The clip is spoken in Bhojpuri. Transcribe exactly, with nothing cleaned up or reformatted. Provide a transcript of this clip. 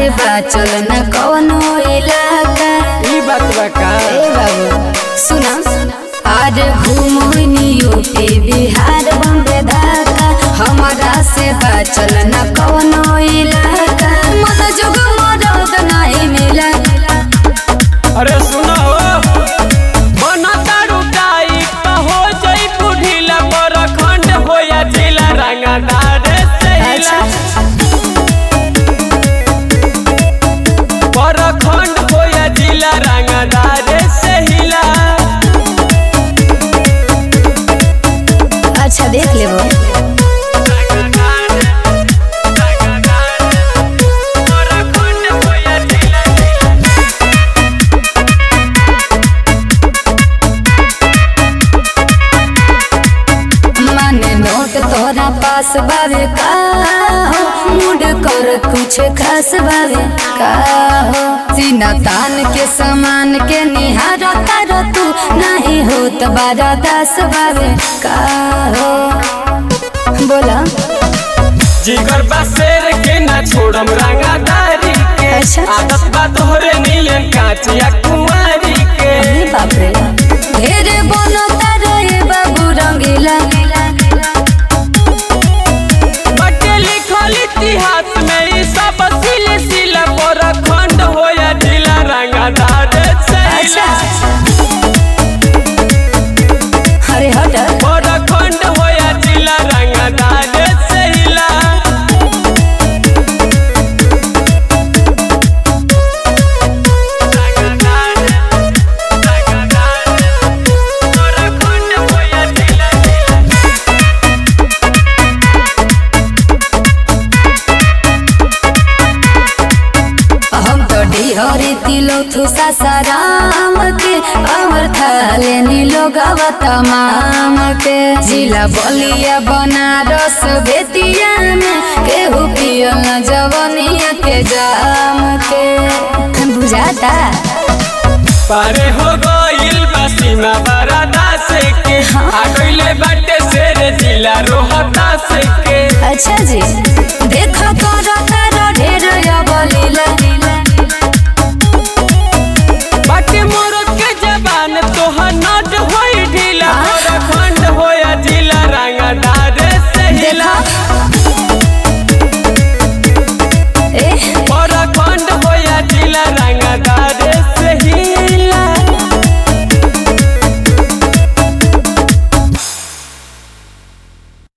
से बाचल न कौनो इलाका। ई बात बा का ए बाबू सुना, आज घूमनी यूपी बिहार बम्बे ढाका, हमारा से बाचल न कौनो इलाका। मत जुग मरद नहीं मिला। अरे सुनो बना तारू टाई तो हो जाई बुढ़ीला पर खंड होया जिला रंगदार से हिला। पर खंड होया जिला रंगदार से हिला। अच्छा देख लेबो। तोरा पास बावे का हो, मूड कर कुछ खास बावे का हो। सीना तान के समान के निहार कर तू नहीं हो तो बारा दास बावे का हो। बोला जिगर बसेर के ना छोड़म रंगदारी के। अच्छा। आदत बा तोहरे नियन काचिया कुंवारी के। अरे बाप रे ढेरे बनो तारो ये बाबू रंगीला। इतिहास में ई सब सिले सिले पर खंड होया जिला रंगदार से हिला। अरे हट पर खंड होया जिला रंगदार से हिला। हरी तिलो थुसा साराम के, अमर थाले नीलो गावा तमाम के। जिला बलिया बनारस बेतिया में केहू पियल न जवनिया के जाम के। बुझाता पारे हो गइल बसीमा बरादास के। आ गइले बाटे शेर जिला रोहतास के। अच्छा जी देखो कर तारा ढेर या बलीला।